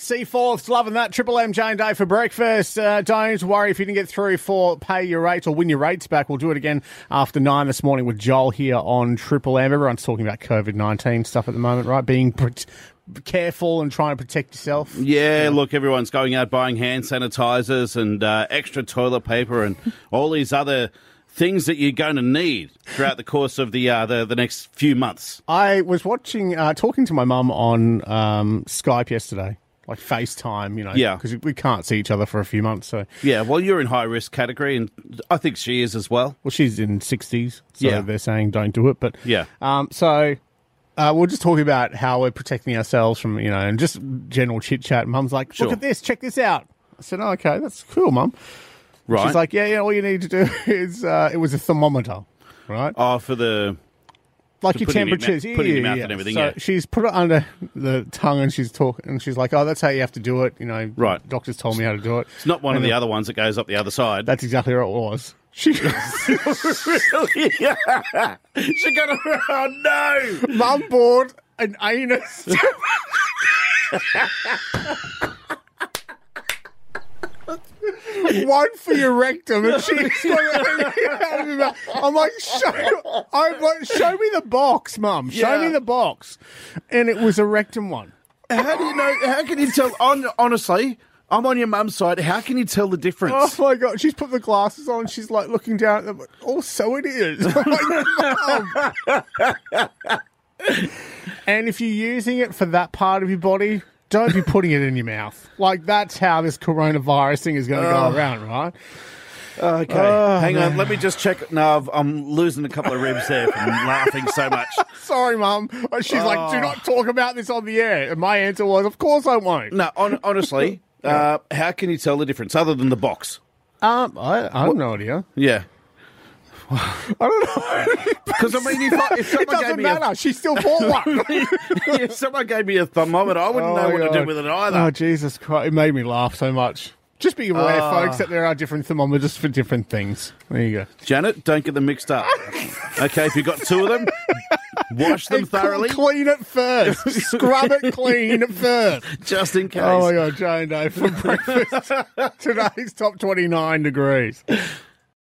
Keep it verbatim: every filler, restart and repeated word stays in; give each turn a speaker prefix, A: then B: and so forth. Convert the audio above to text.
A: Seaforth's loving that. Triple M Jane Day for breakfast. Uh, don't worry if you didn't get through for pay your rates or win your rates back. We'll do it again after nine this morning with Joel here on Triple M. Everyone's talking about COVID nineteen stuff at the moment, right? Being pr- careful and trying to protect yourself.
B: Yeah, look, everyone's going out buying hand sanitizers and uh, extra toilet paper and all these other things that you're going to need throughout the course of the uh, the, the next few months.
A: I was watching, uh, talking to my mum on um, Skype yesterday, like FaceTime, you know,
B: Yeah.
A: because we can't see each other for a few months. So,
B: Yeah, well, you're in high-risk category, and I think she is as well.
A: well, she's in sixties, so
B: Yeah.
A: they're saying don't do it. But
B: Yeah.
A: um, so uh, we're just talking about how we're protecting ourselves from, you know, and just general chit chat. Mum's like,
B: Sure.
A: look at this, check this out. I said, oh, okay, that's cool, Mum.
B: Right.
A: She's like, yeah, yeah, all you need to do is, uh, it was a thermometer, right?
B: Oh, for the...
A: Like
B: to
A: your
B: put in your
A: temperatures.
B: mouth- put in your
A: Yeah,
B: mouth
A: yeah,
B: and
A: yeah.
B: everything,
A: So
B: yeah.
A: she's put it under the tongue and she's talking, and she's like, oh, that's how you have to do it. You know,
B: Right.
A: doctors told me how to do it.
B: It's not one of
A: And
B: the
A: then-
B: other ones that goes up the other side.
A: That's exactly what it was. She
B: Really? She got a... Oh, no!
A: Mum bought an anus. One for your rectum, and she's got I'm like, show, I'm like, show me the box, Mum. Show
B: Yeah.
A: me the box, and it was a rectum one.
B: How do you know... How can you tell... On, honestly, I'm on your mum's side. How can you tell the difference?
A: Oh my God, she's put the glasses on. She's like looking down at them. Oh, so it is. I'm like, Mum. And if you're using it for that part of your body, don't be putting it in your mouth. Like, that's how this coronavirus thing is going to
B: Oh.
A: go around, right?
B: Okay,
A: Oh,
B: hang on.
A: man.
B: Let me just check. No, I've, I'm losing a couple of ribs there from laughing so much.
A: Sorry, Mum. She's like, do not talk about this on the air. And my answer was, of course I won't.
B: No, on, honestly, uh, how can you tell the difference other than the box?
A: Um, I, I have no idea.
B: Yeah,
A: I don't know.
B: because I mean, if, I, if
A: It
B: someone gave
A: doesn't
B: me
A: matter. She still bought one.
B: a, if someone gave me a thermometer, I wouldn't know
A: Oh,
B: what to
A: God.
B: do with it either.
A: Oh, Jesus Christ. It made me laugh so much. Just be aware,
B: Oh.
A: folks, that there are different thermometers for different things. There you go.
B: Janet, don't get them mixed up. Okay, if you've got two of them, wash them
A: And cl-
B: thoroughly,
A: Clean it first. Scrub it clean first.
B: just in case.
A: Oh, my God. Jane Day for breakfast. Today's top twenty-nine degrees.